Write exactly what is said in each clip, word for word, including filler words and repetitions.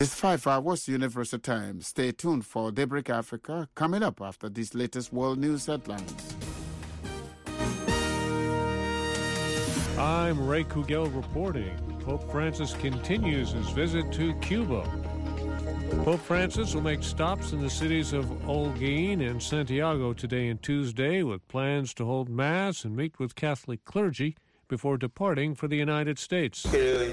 It's five hours Universal Time. Stay tuned for Daybreak Africa coming up after these latest world news headlines. I'm Ray Kugel reporting. Pope Francis continues his visit to Cuba. Pope Francis will make stops in the cities of Holguin and Santiago today and Tuesday with plans to hold Mass and meet with Catholic clergy before departing for the United States.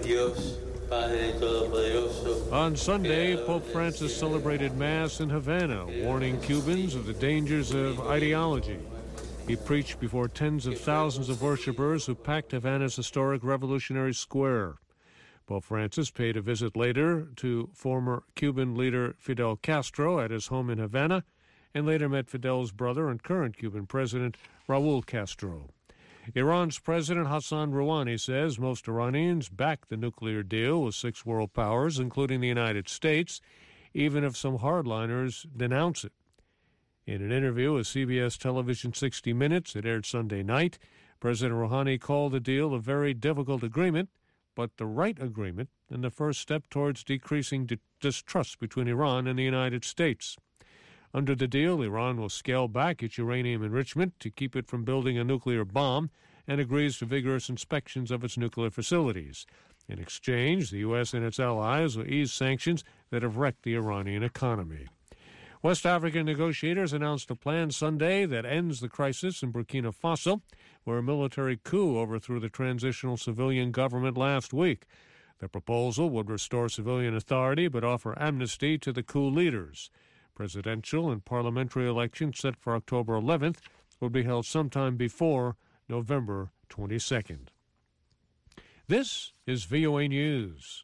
On Sunday, Pope Francis celebrated Mass in Havana, warning Cubans of the dangers of ideology. He preached before tens of thousands of worshipers who packed Havana's historic Revolutionary Square. Pope Francis paid a visit later to former Cuban leader Fidel Castro at his home in Havana, and later met Fidel's brother and current Cuban president, Raul Castro. Iran's President Hassan Rouhani says most Iranians back the nuclear deal with six world powers, including the United States, even if some hardliners denounce it. In an interview with C B S television sixty minutes, it aired Sunday night, President Rouhani called the deal a very difficult agreement, but the right agreement and the first step towards decreasing di- distrust between Iran and the United States. Under the deal, Iran will scale back its uranium enrichment to keep it from building a nuclear bomb and agrees to vigorous inspections of its nuclear facilities. In exchange, the U S and its allies will ease sanctions that have wrecked the Iranian economy. West African negotiators announced a plan Sunday that ends the crisis in Burkina Faso, where a military coup overthrew the transitional civilian government last week. The proposal would restore civilian authority but offer amnesty to the coup leaders. Presidential and parliamentary elections set for October eleventh will be held sometime before November twenty-second. This is V O A News.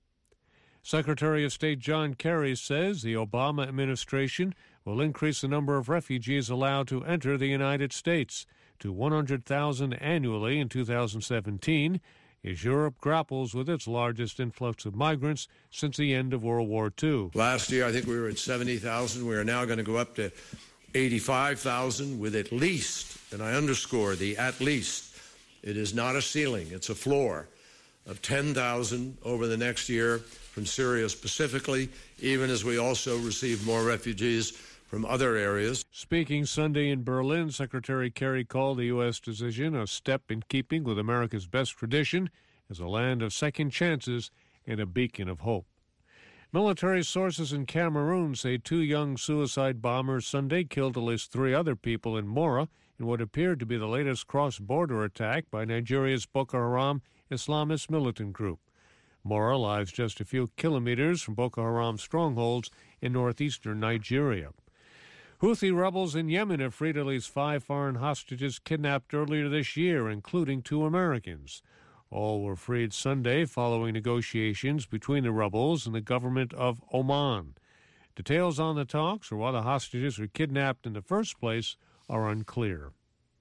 Secretary of State John Kerry says the Obama administration will increase the number of refugees allowed to enter the United States to one hundred thousand annually in two thousand seventeen, as Europe grapples with its largest influx of migrants since the end of World War Two. Last year, I think we were at seventy thousand. We are now going to go up to eighty-five thousand with at least, and I underscore the at least, it is not a ceiling, it's a floor, of ten thousand over the next year from Syria specifically, even as we also receive more refugees from other areas. Speaking Sunday in Berlin, Secretary Kerry called the U S decision a step in keeping with America's best tradition as a land of second chances and a beacon of hope. Military sources in Cameroon say two young suicide bombers Sunday killed at least three other people in Mora in what appeared to be the latest cross-border attack by Nigeria's Boko Haram Islamist militant group. Mora lies just a few kilometers from Boko Haram strongholds in northeastern Nigeria. Houthi rebels in Yemen have freed at least five foreign hostages kidnapped earlier this year, including two Americans. All were freed Sunday following negotiations between the rebels and the government of Oman. Details on the talks or why the hostages were kidnapped in the first place are unclear.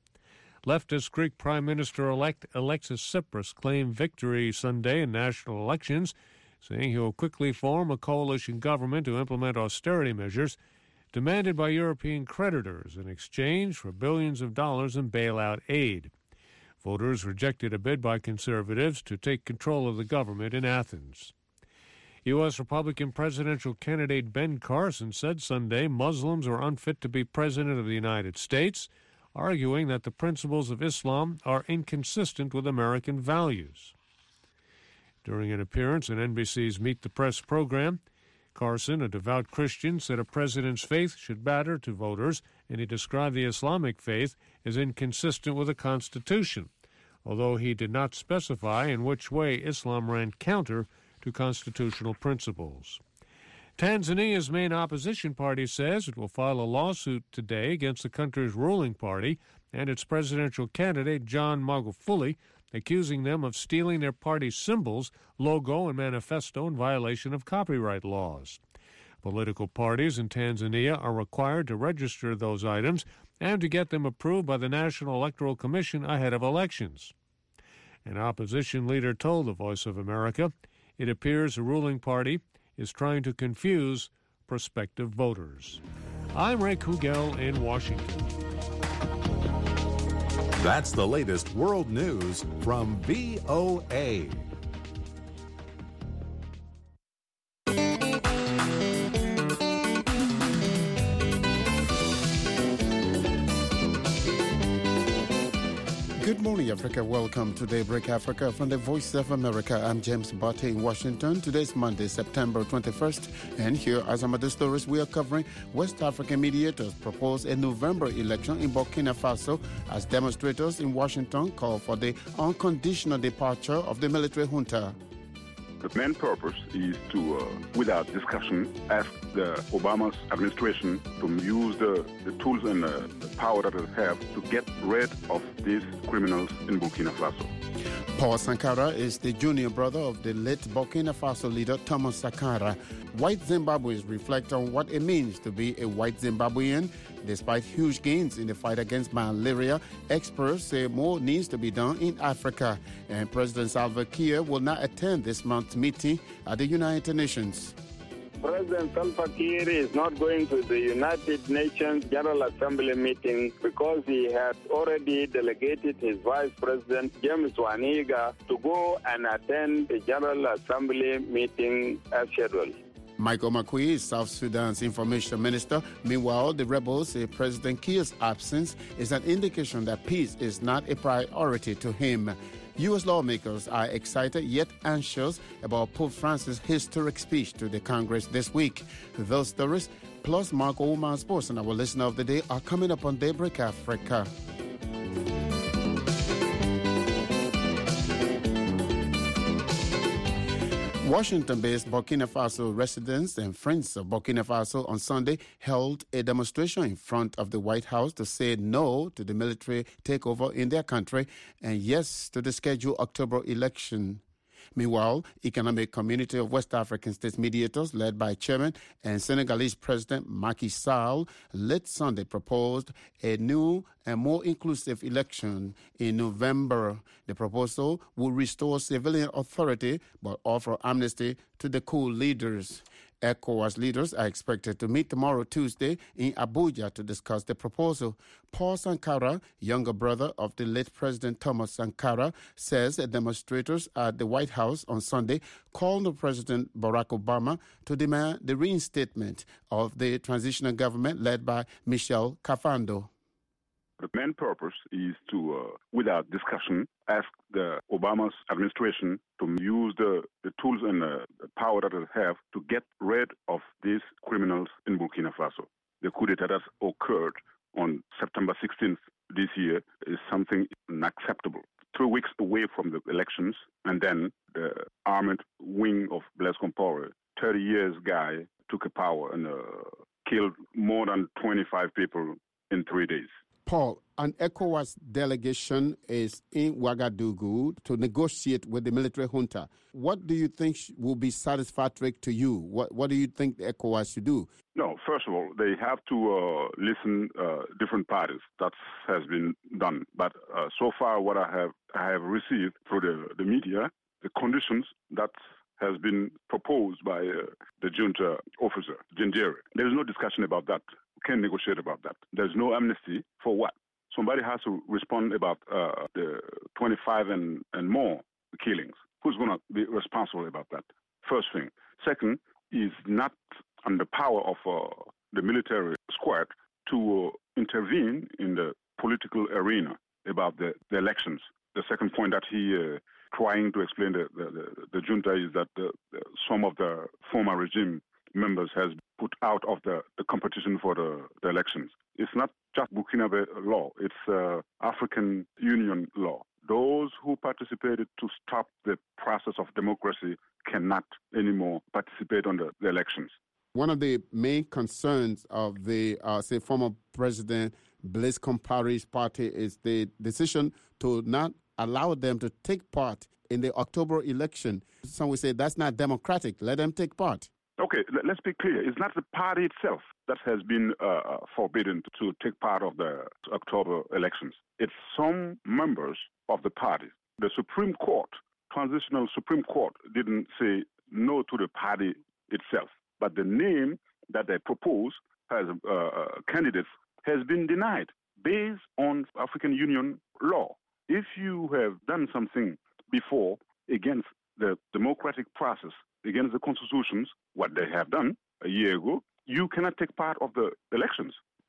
Leftist Greek Prime Minister-elect Alexis Tsipras claimed victory Sunday in national elections, saying he will quickly form a coalition government to implement austerity measures demanded by European creditors in exchange for billions of dollars in bailout aid. Voters rejected a bid by conservatives to take control of the government in Athens. U S Republican presidential candidate Ben Carson said Sunday Muslims are unfit to be president of the United States, arguing that the principles of Islam are inconsistent with American values. During an appearance in N B C's Meet the Press program, Carson, a devout Christian, said a president's faith should matter to voters, and he described the Islamic faith as inconsistent with the Constitution, although he did not specify in which way Islam ran counter to constitutional principles. Tanzania's main opposition party says it will file a lawsuit today against the country's ruling party and its presidential candidate, John Magufuli, accusing them of stealing their party's symbols, logo, and manifesto in violation of copyright laws. Political parties in Tanzania are required to register those items and to get them approved by the National Electoral Commission ahead of elections. An opposition leader told the Voice of America it appears the ruling party is trying to confuse prospective voters. I'm Ray Kugel in Washington. That's the latest world news from V O A. Good morning, Africa. Welcome to Daybreak Africa from the Voice of America. I'm James Botte in Washington. Today's Monday, September twenty-first. And here are some of the stories we are covering. West African mediators propose a November election in Burkina Faso as demonstrators in Washington call for the unconditional departure of the military junta. The main purpose is to, uh, without discussion, ask the Obama's administration to use the, the tools and uh, the power that they have to get rid of these criminals in Burkina Faso. Paul Sankara is the junior brother of the late Burkina Faso leader Thomas Sankara. White Zimbabweans reflect on what it means to be a white Zimbabwean. Despite huge gains in the fight against malaria, experts say more needs to be done in Africa. And President Salva Kiir will not attend this month's meeting at the United Nations. President Salva Kiir is not going to the United Nations General Assembly meeting because he had already delegated his Vice President, James Waniga, to go and attend the General Assembly meeting as scheduled. Michael Makui is South Sudan's information minister. Meanwhile, the rebels say President Kiir's absence is an indication that peace is not a priority to him. U S lawmakers are excited yet anxious about Pope Francis' historic speech to the Congress this week. Those stories, plus Mark Oman Sports and our listener of the day, are coming up on Daybreak Africa. Washington-based Burkina Faso residents and friends of Burkina Faso on Sunday held a demonstration in front of the White House to say no to the military takeover in their country and yes to the scheduled October election. Meanwhile, Economic Community of West African States mediators, led by Chairman and Senegalese President Macky Sall, late Sunday proposed a new and more inclusive election in November. The proposal will restore civilian authority but offer amnesty to the coup leaders. ECOWAS leaders are expected to meet tomorrow, Tuesday, in Abuja to discuss the proposal. Paul Sankara, younger brother of the late President Thomas Sankara, says that demonstrators at the White House on Sunday called on President Barack Obama to demand the reinstatement of the transitional government led by Michel Kafando. The main purpose is to, uh, without discussion, ask the Obama's administration to use the, the tools and uh, the power that they have to get rid of these criminals in Burkina Faso. The coup d'etat that occurred on September sixteenth this year is something unacceptable. Three weeks away from the elections, and then the armed wing of Blaise Compaoré, thirty years guy, took a power and uh, killed more than twenty-five people in three days. Paul, an ECOWAS delegation is in Ouagadougou to negotiate with the military junta. What do you think will be satisfactory to you? What What do you think the ECOWAS should do? No, first of all, they have to uh, listen uh, different parties. That has been done. But uh, so far, what I have I have received through the, the media, the conditions that has been proposed by uh, the junta officer, Gingere. There is no discussion about that. We can negotiate about that. There's no amnesty for what? Somebody has to respond about uh, the twenty-five and, and more killings. Who's going to be responsible about that? First thing. Second, is not on the power of uh, the military squad to uh, intervene in the political arena about the, the elections. The second point that he uh, trying to explain the, the, the, the junta is that the, the, some of the former regime members has put out of the, the competition for the, the elections. It's not just Burkinabe law, it's uh, African Union law. Those who participated to stop the process of democracy cannot anymore participate on the, the elections. One of the main concerns of the, uh, say, former President Blaise Compaoré's party is the decision to not allow them to take part in the October election. Some will say that's not democratic. Let them take part. Okay, let's be clear. It's not the party itself that has been uh, forbidden to take part of the October elections. It's some members of the party. The Supreme Court, Transitional Supreme Court, didn't say no to the party itself. But the name that they propose as uh, candidates has been denied based on African Union law. If you have done something before against the democratic process, against the constitutions, what they have done a year ago, you cannot take part of the elections.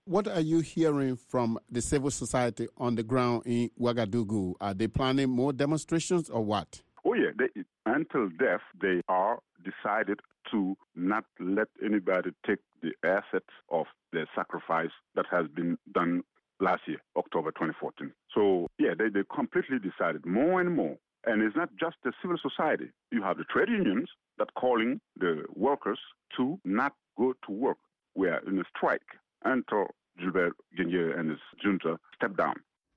What are you hearing from the civil society on the ground in Ouagadougou? Are they planning more demonstrations or what? Oh, yeah. They, until death, they are decided to not let anybody take the assets of the sacrifice that has been done last year, October twenty fourteen. So, yeah, they, they completely decided more and more. And it's not just the civil society. You have the trade unions that calling the workers to not go to work. We are in a strike until Gilbert Guinguet and his junta step down.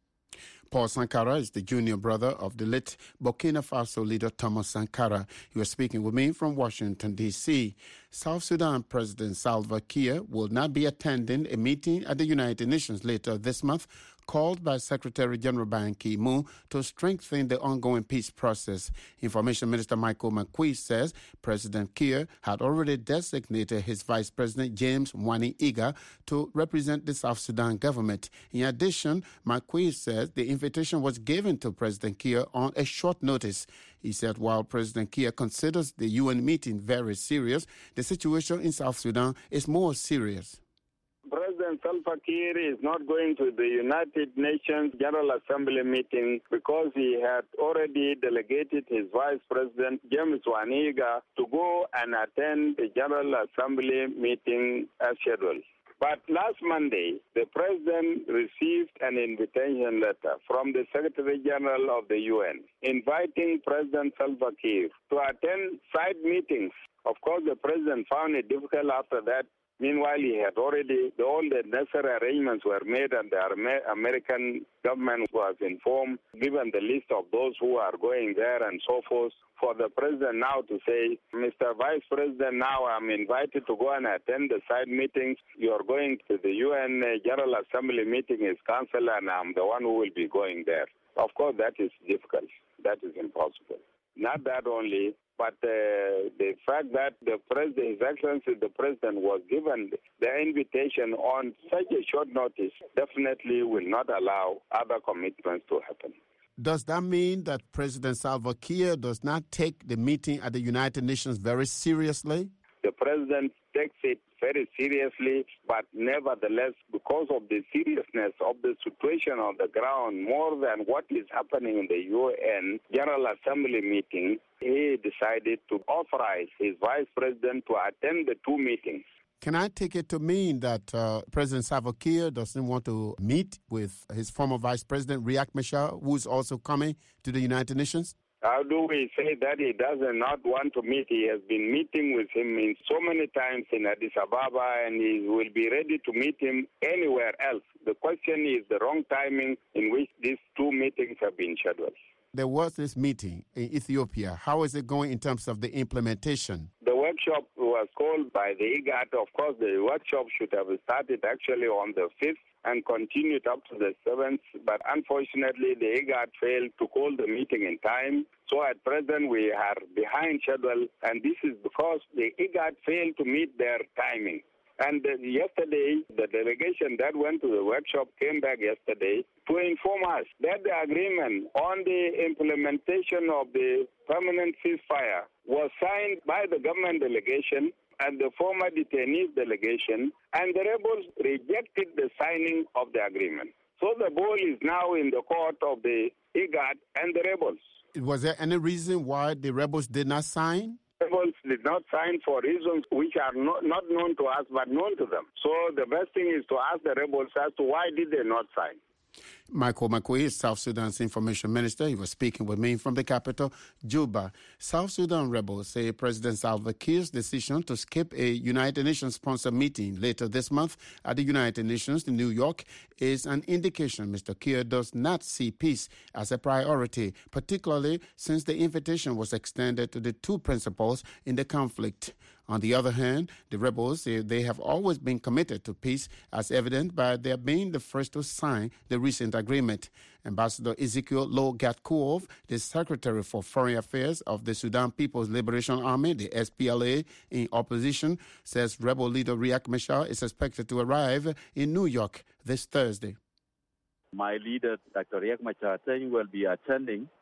Paul Sankara is the junior brother of the late Burkina Faso leader Thomas Sankara. He was speaking with me from Washington, D C South Sudan President Salva Kiir will not be attending a meeting at the United Nations later this month called by Secretary General Ban Ki-moon to strengthen the ongoing peace process. Information Minister Michael McQueen says President Kiir had already designated his Vice President James Mwani Iga to represent the South Sudan government. In addition, McQueen says the invitation was given to President Kiir on a short notice. He said while President Kiir considers the U N meeting very serious, the situation in South Sudan is more serious. President Salva Kiir is not going to the United Nations General Assembly meeting because he had already delegated his Vice President, James Waniga, to go and attend the General Assembly meeting as scheduled. But last Monday, the President received an invitation letter from the Secretary General of the U N inviting President Salva Kiir to attend side meetings. Of course, the President found it difficult after that. Meanwhile, he had already, all the necessary arrangements were made and the American government was informed, given the list of those who are going there and so forth, for the President now to say, Mister Vice President, now I'm invited to go and attend the side meetings. You're going to the U N General Assembly meeting is cancelled and I'm the one who will be going there. Of course, that is difficult. That is impossible. Not that only, but uh, the fact that the President, His Excellency, the President, was given the invitation on such a short notice definitely will not allow other commitments to happen. Does that mean that President Salva Kiir does not take the meeting at the United Nations very seriously? The President takes it very seriously, but nevertheless, because of the seriousness of the situation on the ground, more than what is happening in the U N General Assembly meeting, he decided to authorize his Vice President to attend the two meetings. Can I take it to mean that uh, President Salva Kiir doesn't want to meet with his former Vice President, Riek Machar, who is also coming to the United Nations? How do we say that he does not want to meet? He has been meeting with him in so many times in Addis Ababa, and he will be ready to meet him anywhere else. The question is the wrong timing in which these two meetings have been scheduled. There was this meeting in Ethiopia. How is it going in terms of the implementation? The workshop was called by the IGAD. Of course, the workshop should have started actually on the fifth and continued up to the seventh, but unfortunately the IGAD failed to call the meeting in time. So at present we are behind schedule, and this is because the IGAD failed to meet their timing. And uh, yesterday, the delegation that went to the workshop came back yesterday to inform us that the agreement on the implementation of the permanent ceasefire was signed by the government delegation and the former detainees delegation, and the rebels rejected the signing of the agreement. So the ball is now in the court of the IGAD and the rebels. Was there any reason why the rebels did not sign? Rebels did not sign for reasons which are not, not known to us but known to them. So the best thing is to ask the rebels as to why did they not sign. Michael McQueen is South Sudan's information minister. He was speaking with me from the capital, Juba. South Sudan rebels say President Salva Kiir's decision to skip a United Nations-sponsored meeting later this month at the United Nations in New York is an indication Mister Kiir does not see peace as a priority, particularly since the invitation was extended to the two principals in the conflict. On the other hand, the rebels say they have always been committed to peace, as evident by their being the first to sign the recent agreement. Ambassador Ezekiel Lo-Gatkuov, the Secretary for Foreign Affairs of the Sudan People's Liberation Army, the S P L A, in opposition, says rebel leader Riek Machar is expected to arrive in New York this Thursday. My leader, Doctor Riek Machar, will be attending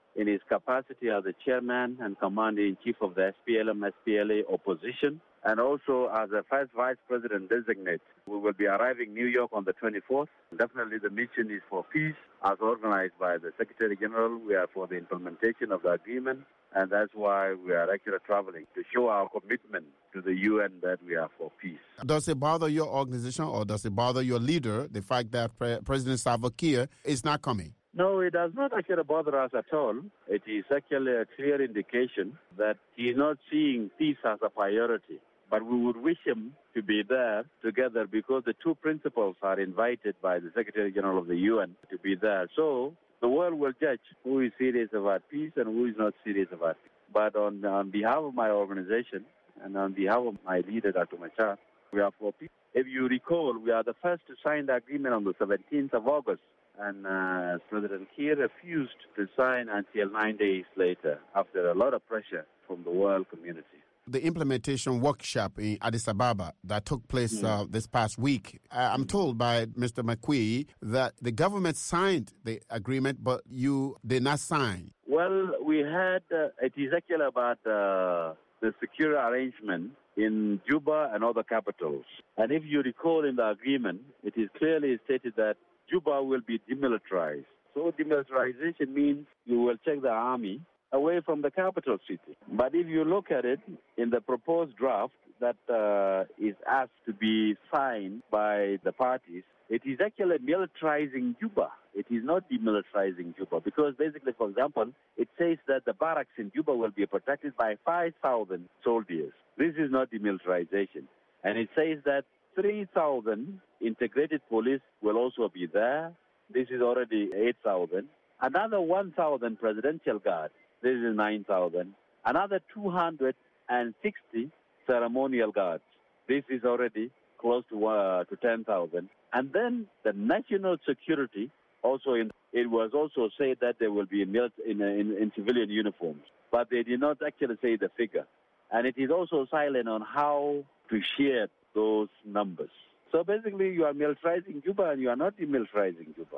in his capacity as the chairman and commander-in-chief of the S P L M S P L A opposition, and also as a first vice president designate. We will be arriving in New York on the twenty-fourth. Definitely the mission is for peace, as organized by the Secretary General. We are for the implementation of the agreement, and that's why we are actually traveling, to show our commitment to the U N that we are for peace. Does it bother your organization, or does it bother your leader, the fact that Pre- President Salva Kiir is not coming? No, it does not actually bother us at all. It is actually a clear indication that he is not seeing peace as a priority. But we would wish him to be there together, because the two principals are invited by the Secretary General of the U N to be there. So the world will judge who is serious about peace and who is not serious about peace. But on, on behalf of my organization and on behalf of my leader, Doctor Machar, we are for peace. If you recall, we are the first to sign the agreement on the seventeenth of August. And uh, President Kiir refused to sign until nine days later, after a lot of pressure from the world community. The implementation workshop in Addis Ababa that took place mm. uh, this past week, uh, I'm told by Mister McQueen that the government signed the agreement, but you did not sign. Well, we had, uh, it is actually about uh, the secure arrangement in Juba and other capitals. And if you recall in the agreement, it is clearly stated that Juba will be demilitarized. So demilitarization means you will take the army away from the capital city. But if you look at it in the proposed draft that uh, is asked to be signed by the parties, it is actually militarizing Juba. It is not demilitarizing Juba, because basically, for example, it says that the barracks in Juba will be protected by five thousand soldiers. This is not demilitarization. And it says that three thousand integrated police will also be there. This is already eight thousand. Another one thousand presidential guards. This is nine thousand. Another two hundred sixty ceremonial guards. This is already close to uh, to ten thousand. And then the national security, also in, it was also said that they will be in, in, in, in civilian uniforms. But they did not actually say the figure. And it is also silent on how to share those numbers. So basically, you are militarizing Juba and you are not demilitarizing Juba.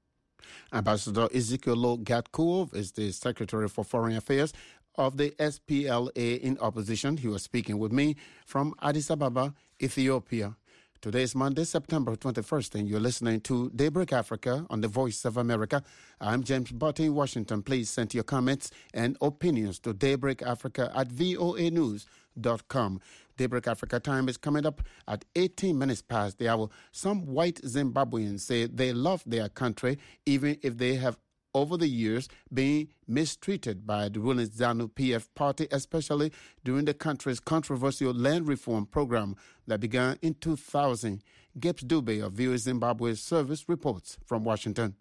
Ambassador Ezekiel Gatkuov is the Secretary for Foreign Affairs of the S P L A in opposition. He was speaking with me from Addis Ababa, Ethiopia. Today is Monday, September twenty-first, and you're listening to Daybreak Africa on the Voice of America. I'm James Butte in Washington. Please send your comments and opinions to daybreakafrica at voa news dot com. Daybreak Africa time is coming up at eighteen minutes past the hour. Some white Zimbabweans say they love their country, even if they have over the years being mistreated by the ruling ZANU-P F party, especially during the country's controversial land reform program that began in two thousand. Gibbs Dube of V O A Zimbabwe Service reports from Washington.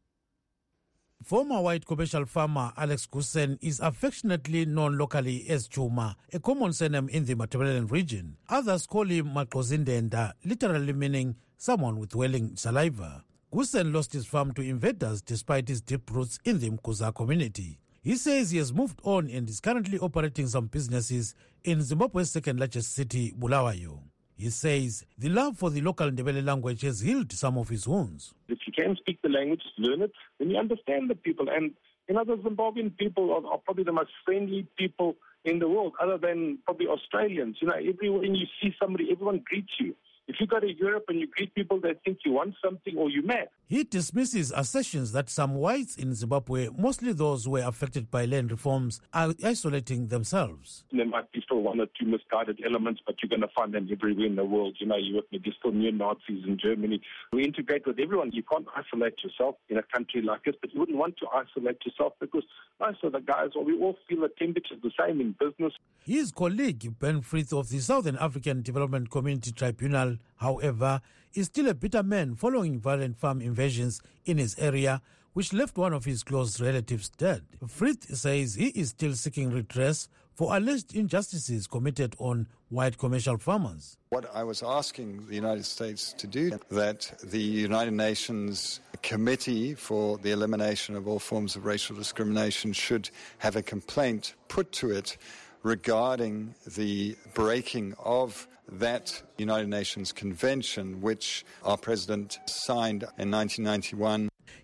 Former white commercial farmer Alex Gusen is affectionately known locally as Chuma, a common surname in the Matabeleland region. Others call him Makozindenda, literally meaning someone with welling saliva. Gusen lost his farm to invaders despite his deep roots in the Mkuza community. He says he has moved on and is currently operating some businesses in Zimbabwe's second largest city, Bulawayo. He says the love for the local Ndebele language has healed some of his wounds. If you can speak the language, learn it, then you understand the people. And you know, the Zimbabwean people are, are probably the most friendly people in the world, other than probably Australians. You know, everywhere you see somebody, everyone greets you. If you go to Europe and you greet people, they think you want something or you're mad. He dismisses assertions that some whites in Zimbabwe, mostly those who were affected by land reforms, are isolating themselves. There might be still one or two misguided elements, but you're going to find them everywhere in the world. You know, you with me, there's still neo-Nazis in Germany. We integrate with everyone. You can't isolate yourself in a country like this, but you wouldn't want to isolate yourself because most of the guys, well, we all feel the temperature's the same in business. His colleague, Ben Frith of the Southern African Development Community Tribunal, however, is still a bitter man following violent farm invasions in his area, which left one of his close relatives dead. Frith says he is still seeking redress for alleged injustices committed on white commercial farmers. What I was asking the United States to do, that the United Nations Committee for the Elimination of All Forms of Racial Discrimination should have a complaint put to it regarding the breaking of that United Nations Convention, which our president signed in nineteen ninety-one.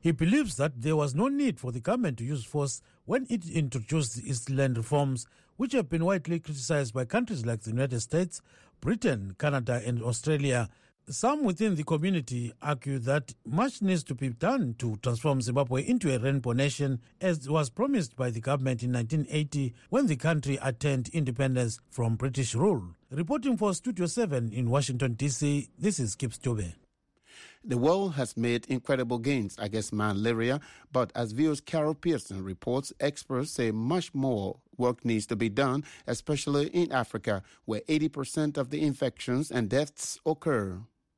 He believes that there was no need for the government to use force when it introduced the East Land reforms, which have been widely criticized by countries like the United States, Britain, Canada, and Australia. Some within the community argue that much needs to be done to transform Zimbabwe into a rainbow nation, as was promised by the government in nineteen eighty when the country attained independence from British rule. Reporting for Studio seven in Washington, D C, this is Kip Stube. The world has made incredible gains against malaria, but as V O's Carol Pearson reports, experts say much more work needs to be done, especially in Africa, where eighty percent of the infections and deaths occur.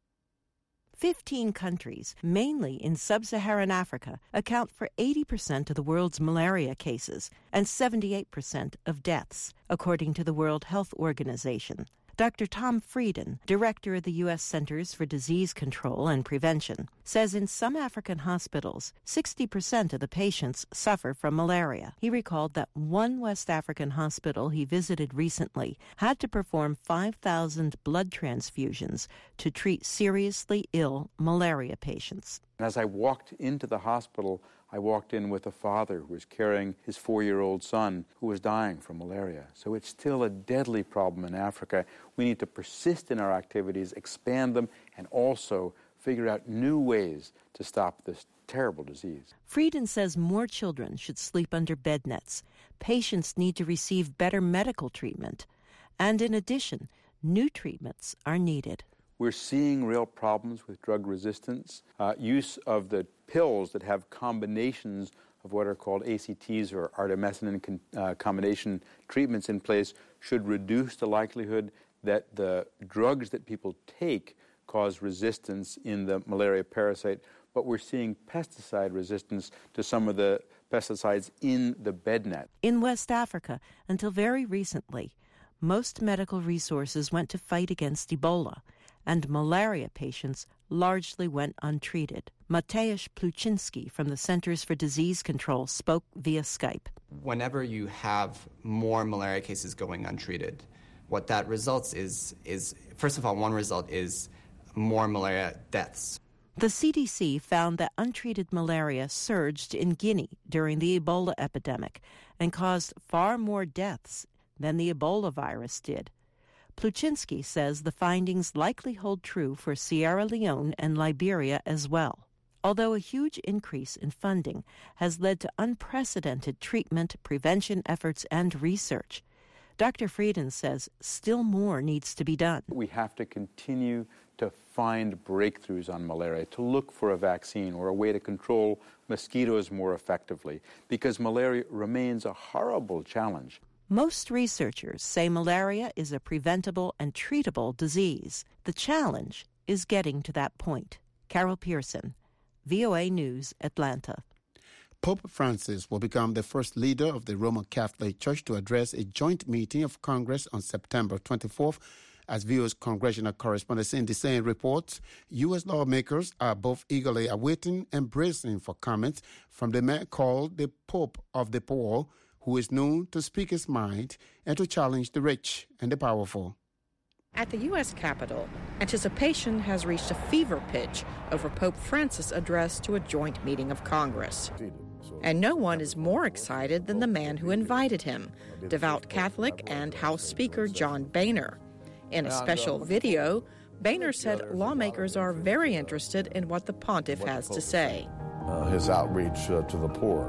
Fifteen countries, mainly in sub-Saharan Africa, account for eighty percent of the world's malaria cases and seventy-eight percent of deaths, according to the World Health Organization. Doctor Tom Frieden, director of the U S Centers for Disease Control and Prevention, says in some African hospitals, sixty percent of the patients suffer from malaria. He recalled that one West African hospital he visited recently had to perform five thousand blood transfusions to treat seriously ill malaria patients. As I walked into the hospital, I walked in with a father who was carrying his four-year-old son who was dying from malaria. So it's still a deadly problem in Africa. We need to persist in our activities, expand them, and also figure out new ways to stop this terrible disease. Frieden says more children should sleep under bed nets. Patients need to receive better medical treatment. And in addition, new treatments are needed. We're seeing real problems with drug resistance. Uh, use of the pills that have combinations of what are called A C Ts or artemisinin con- uh, combination treatments in place should reduce the likelihood that the drugs that people take cause resistance in the malaria parasite. But we're seeing pesticide resistance to some of the pesticides in the bed net. In West Africa, until very recently, most medical resources went to fight against Ebola, and malaria patients largely went untreated. Mateusz Pluczynski from the Centers for Disease Control spoke via Skype. Whenever you have more malaria cases going untreated, what that results is, is first of all, one result is more malaria deaths. The C D C found that untreated malaria surged in Guinea during the Ebola epidemic and caused far more deaths than the Ebola virus did. Pluczynski says the findings likely hold true for Sierra Leone and Liberia as well. Although a huge increase in funding has led to unprecedented treatment, prevention efforts, and research, Doctor Frieden says still more needs to be done. We have to continue to find breakthroughs on malaria, to look for a vaccine or a way to control mosquitoes more effectively, because malaria remains a horrible challenge. Most researchers say malaria is a preventable and treatable disease. The challenge is getting to that point. Carol Pearson, V O A News, Atlanta. Pope Francis will become the first leader of the Roman Catholic Church to address a joint meeting of Congress on September twenty-fourth. As V O's congressional correspondent Cindy Sain reports, U S lawmakers are both eagerly awaiting and bracing for comments from the man called the Pope of the Poor, who is known to speak his mind and to challenge the rich and the powerful. At the U S Capitol, anticipation has reached a fever pitch over Pope Francis' address to a joint meeting of Congress. And no one is more excited than the man who invited him, devout Catholic and House Speaker John Boehner. In a special video, Boehner said lawmakers are very interested in what the pontiff has to say. Uh, his outreach uh, to the poor,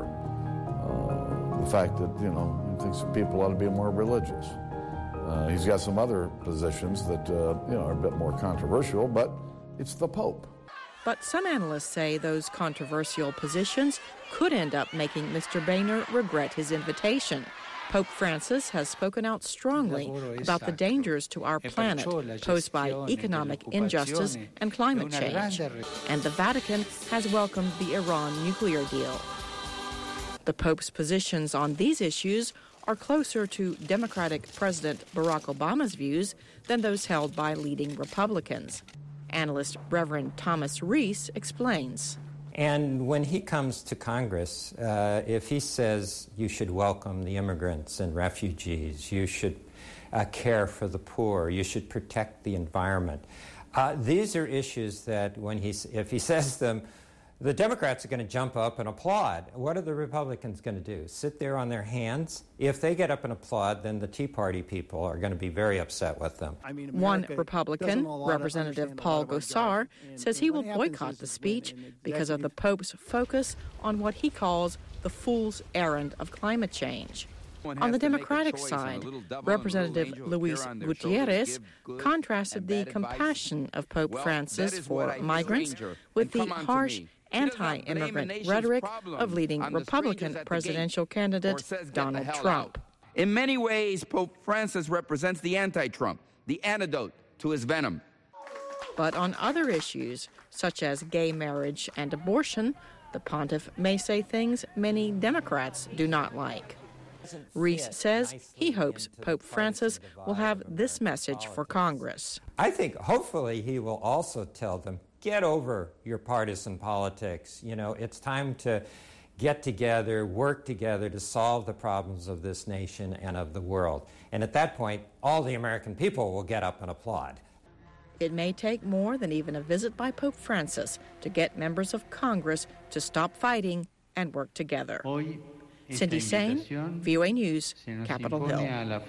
uh, the fact that, you know, he thinks people ought to be more religious. Uh, he's got some other positions that, uh, you know, are a bit more controversial, but it's the Pope. But some analysts say those controversial positions could end up making Mister Boehner regret his invitation. Pope Francis has spoken out strongly about the dangers to our planet posed by economic injustice and climate change. And the Vatican has welcomed the Iran nuclear deal. The Pope's positions on these issues are closer to Democratic President Barack Obama's views than those held by leading Republicans. Analyst Reverend Thomas Reese explains. And when he comes to Congress, uh, if he says you should welcome the immigrants and refugees, you should uh, care for the poor, you should protect the environment, uh, these are issues that when he, if he says them, the Democrats are going to jump up and applaud. What are the Republicans going to do? Sit there on their hands? If they get up and applaud, then the Tea Party people are going to be very upset with them. I mean, One Republican, Representative Paul Gosar, says he will boycott the speech because of the Pope's focus on what he calls the fool's errand of climate change. On the Democratic side, Representative Luis Gutierrez contrasted the compassion of Pope Francis for migrants with the harsh anti-immigrant rhetoric of leading Republican presidential candidate Donald Trump. In many ways, Pope Francis represents the anti-Trump, the antidote to his venom. But on other issues, such as gay marriage and abortion, the pontiff may say things many Democrats do not like. Reese says he hopes Pope Francis will have this message for Congress. I think hopefully he will also tell them, get over your partisan politics. You know, it's time to get together, work together to solve the problems of this nation and of the world. And at that point, all the American people will get up and applaud. It may take more than even a visit by Pope Francis to get members of Congress to stop fighting and work together. Cindy Sain, V O A News, Capitol Hill.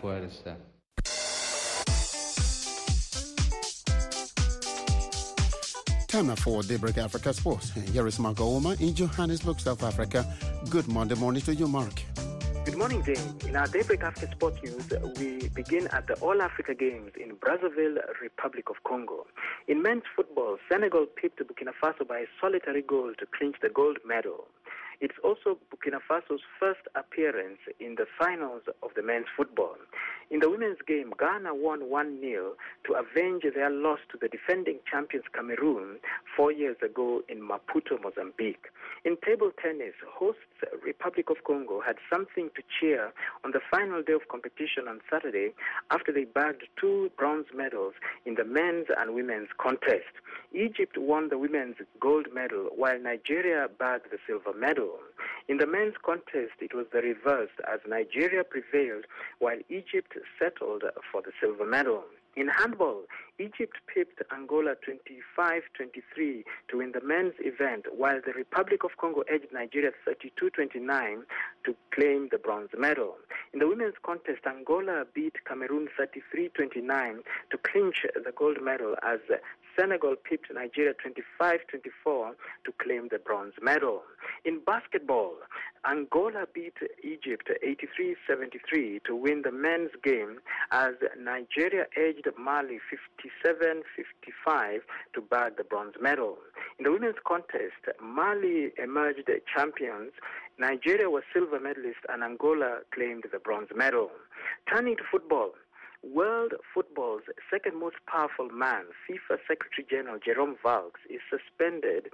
Time now for Daybreak Africa Sports. Here is Mark Ouma in Johannesburg, South Africa. Good Monday morning to you, Mark. Good morning, James. In our Daybreak Africa Sports News, we begin at the All-Africa Games in Brazzaville, Republic of Congo. In men's football, Senegal pipped Burkina Faso by a solitary goal to clinch the gold medal. It's also Burkina Faso's first appearance in the finals of the men's football. In the women's game, Ghana won one nil to avenge their loss to the defending champions Cameroon four years ago in Maputo, Mozambique. In table tennis, hosts Republic of Congo had something to cheer on the final day of competition on Saturday after they bagged two bronze medals in the men's and women's contest. Egypt won the women's gold medal while Nigeria bagged the silver medal. In the men's contest, it was the reverse as Nigeria prevailed while Egypt settled for the silver medal. In handball, Egypt pipped Angola twenty-five twenty-three to win the men's event, while the Republic of Congo edged Nigeria thirty-two twenty-nine to claim the bronze medal. In the women's contest, Angola beat Cameroon thirty-three twenty-nine to clinch the gold medal as Senegal pipped Nigeria twenty-five twenty-four to claim the bronze medal. In basketball, Angola beat Egypt eighty-three seventy-three to win the men's game as Nigeria edged Mali fifty-seven fifty-five to bag the bronze medal. In the women's contest, Mali emerged champions, Nigeria was silver medalist, and Angola claimed the bronze medal. Turning to football, World football's second most powerful man, FIFA Secretary General Jerome Valks, is suspended,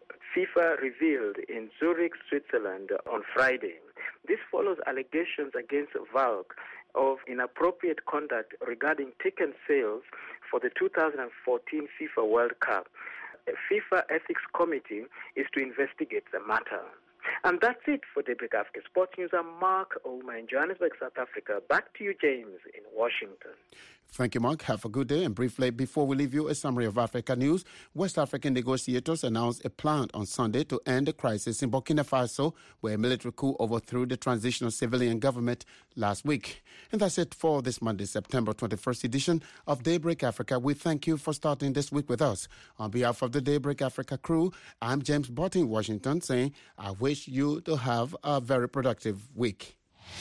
FIFA revealed in Zurich, Switzerland on Friday. This follows allegations against Valk of inappropriate conduct regarding ticket sales for the two thousand fourteen FIFA World Cup. The FIFA Ethics Committee is to investigate the matter. And that's it for Daybreak Africa Sports News. I'm Mark Ouma in Johannesburg, South Africa. Back to you, James, in Washington. Thank you, Mark. Have a good day. And briefly, before we leave you, a summary of Africa news. West African negotiators announced a plan on Sunday to end the crisis in Burkina Faso, where a military coup overthrew the transitional civilian government last week. And that's it for this Monday, September twenty-first edition of Daybreak Africa. We thank you for starting this week with us. On behalf of the Daybreak Africa crew, I'm James Bott in Washington, saying I wish you to have a very productive week.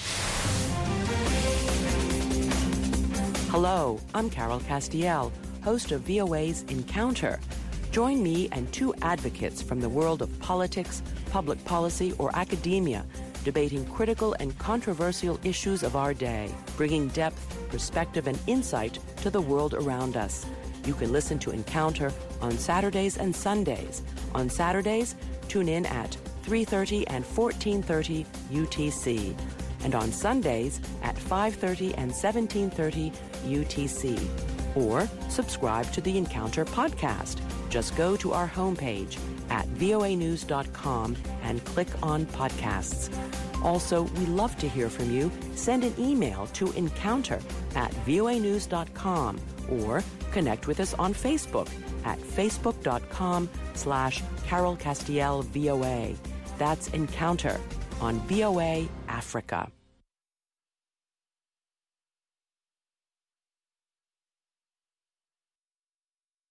Hello, I'm Carol Castiel, host of V O A's Encounter. Join me and two advocates from the world of politics, public policy, or academia, debating critical and controversial issues of our day, bringing depth, perspective, and insight to the world around us. You can listen to Encounter on Saturdays and Sundays. On Saturdays, tune in at three thirty and fourteen thirty U T C. And on Sundays at five thirty and seventeen thirty U T C. Or subscribe to the Encounter podcast. Just go to our homepage at voa news dot com and click on podcasts. Also, we love to hear from you. Send an email to encounter at voa news dot com or Connect with us on Facebook at facebook.com slash Carol Castiel VOA. That's Encounter on V O A Africa.